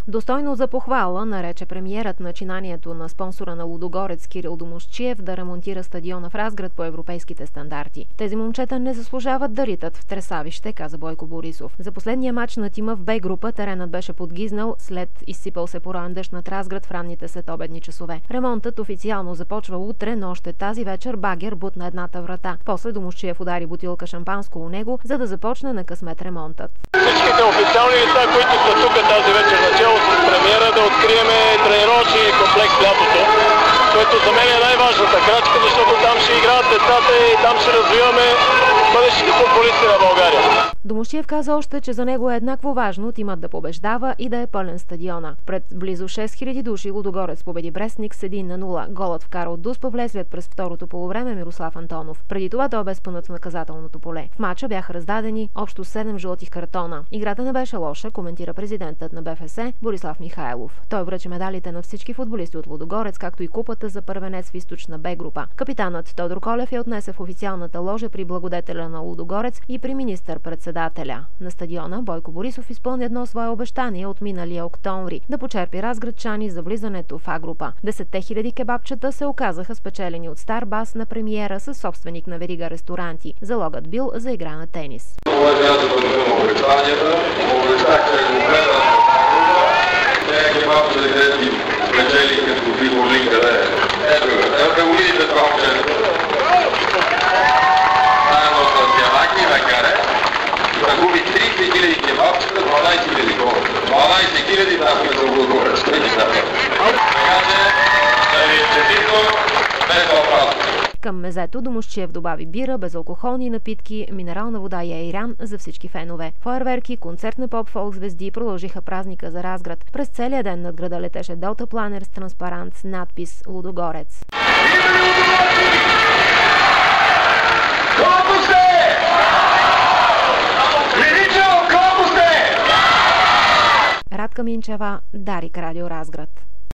Достойно за похвала, нарече премиерът начинанието на спонсора на Лудогорец Кирил Домусчиев да ремонтира стадиона в Разград по европейските стандарти. Тези момчета не заслужават да ритат в тресавище, каза Бойко Борисов. За последния мач на тима в Б група теренът беше подгизнал след изсипал се пороен дъжд над Разград в ранните следобедни часове. Ремонтът официално започва утре, но още тази вечер багер бутна едната врата. После Домусчиев удари бутилка шампанско у него, за да започне на късмет ремонтът. Всичките официални лица, които са тук тази вечер начало с премиера, да откриеме тренировъчен комплекс лятото, което за мен е най-важната крачка, защото там ще играят децата и там ще развиваме бъдещите футболисти на България. Домусчиев каза още, че за него е еднакво важно тимът да побеждава и да е пълен стадиона. Пред близо 6000 души Лудогорец победи Брестник с 1-0. Голът вкара от Дуспа влезлият през второто полувреме Мирослав Антонов. Преди това той бе спънат в наказателното поле. В мача бяха раздадени общо 7 жълти картона. Играта не беше лоша, коментира президентът на БФС Борислав Михайлов. Той връчи медалите на всички футболисти от Лудогорец, както и купата за първенец в източна Б група. Капитанът Тодор Колев я отнесе в официалната ложа при благодетеля на Лудогорец и при министър-председателя. На стадиона Бойко Борисов изпълни едно свое обещание от миналия октомври да почерпи разградчани за влизането в А група. 10 000 кебабчета се оказаха спечелени от стар бас на премиера със собственик на верига ресторанти. Залогът бил за игра на тенис. Загуби 30 000 кебабчета, 12 000 долара. 12 000 там за Лудогорец. Към мезето Домусчиев добави бира, безалкохолни напитки, минерална вода и айран за всички фенове. Фойерверки, концерт на поп-фолк звезди продължиха празника за Разград. През целия ден над града летеше делтапланер с транспарант с надпис Лудогорец. Радка Минчева, Дарик, Радио Разград.